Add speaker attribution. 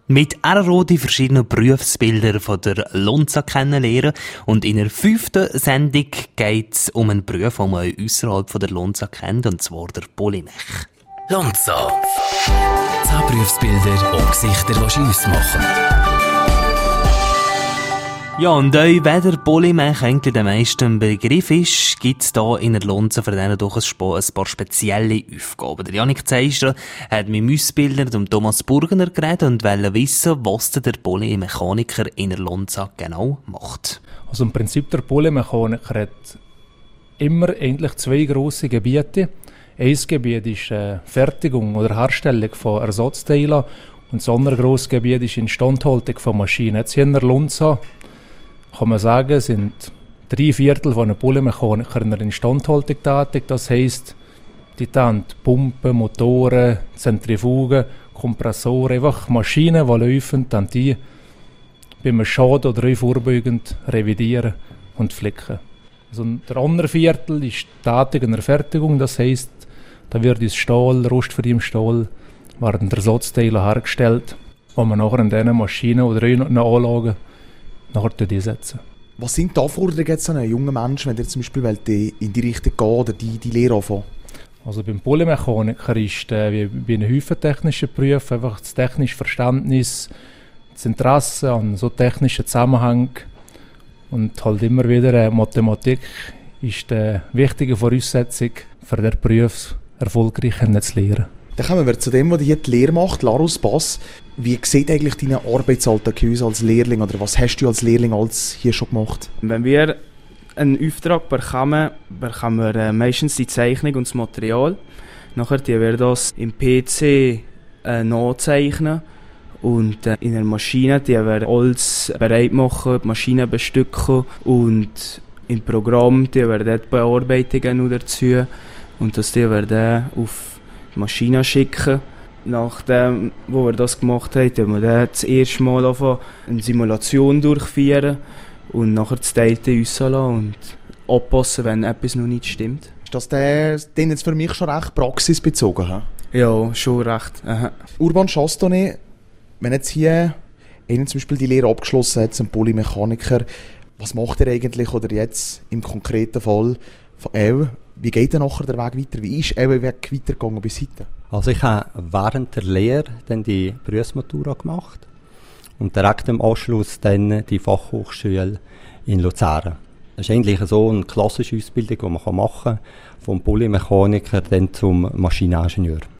Speaker 1: Mit RRO die verschiedenen Berufsbilder von der Lonza kennenlernen. Und in der 5. Sendung geht es um einen Beruf, den man ausserhalb von der Lonza kennt, und zwar der Polymech.
Speaker 2: Lonza. 10 Berufsbilder und Gesichter, die Schluss machen.
Speaker 1: Ja, und euch, wenn der Polymech eigentlich der meisten Begriff ist, gibt es hier in der Lonza für den doch ein paar spezielle Aufgaben. Der Janik Zeistra hat mit dem Ausbilder Thomas Burgener geredet und wollte wissen, was der Polymechaniker in der Lonza genau macht.
Speaker 3: Also im Prinzip der Polymechaniker hat immer eigentlich 2 grosse Gebiete. Ein Gebiet ist Fertigung oder Herstellung von Ersatzteilen und das andere grosse Gebiet ist Instandhaltung von Maschinen. Jetzt hier in der Lonza kann man sagen, sind 3/4 von einem Polymechaniker in der Instandhaltung tätig. Das heisst, die Pumpen, Motoren, Zentrifugen, Kompressoren, einfach Maschinen, die laufen, dann die beim Schaden oder vorbeugend revidieren und flicken. Also der andere Viertel ist tätig in der Fertigung. Das heisst, da wird aus Stahl, rostfreiem Stahl, werden Ersatzteile hergestellt, die man nachher in diesen Maschinen oder in Anlagen nachher einsetzen.
Speaker 4: Was sind die Anforderungen jetzt an einen jungen Menschen, wenn der zum Beispiel in die Richtung geht oder die Lehre anfangen?
Speaker 3: Also beim Polymechaniker ist wie bei einem häufentechnischen Beruf einfach das technische Verständnis, das Interesse an so technischen Zusammenhängen und halt immer wieder Mathematik ist die wichtige Voraussetzung für den Beruf erfolgreich zu lernen.
Speaker 4: Dann kommen wir zu dem, was die Lehre macht, Larus Bass. Wie sieht eigentlich dein Arbeitsalltag aus als Lehrling oder was hast du als Lehrling hier schon gemacht?
Speaker 5: Wenn wir einen Auftrag bekommen wir meistens die Zeichnung und das Material. Nachher wir das im PC nachzeichnen und in der Maschine wir alles bereit machen, die Maschine bestücken und im Programm wir dort Bearbeitungen noch dazu und das wir dann auf die Maschine schicken. Nachdem, wo wir das gemacht haben, wir dann das erste Mal eine Simulation durchführen und nachher das Teil rauslassen und anpassen, wenn etwas noch nicht stimmt.
Speaker 4: Ist das denn jetzt für mich schon recht praxisbezogen? He?
Speaker 5: Ja, schon recht. Aha.
Speaker 4: Urban Chastone, wenn jetzt hier einer zum Beispiel die Lehre abgeschlossen hat, ein Polymechaniker, was macht er eigentlich oder jetzt im konkreten Fall von Ew? Wie geht dann nachher der Weg weiter? Wie ist der Weg weitergegangen bis heute?
Speaker 6: Also ich habe während der Lehre dann die Berufsmatura gemacht und direkt im Anschluss dann die Fachhochschule in Luzern. Das ist eigentlich so eine klassische Ausbildung, die man machen kann, vom Polymechaniker dann zum Maschineningenieur.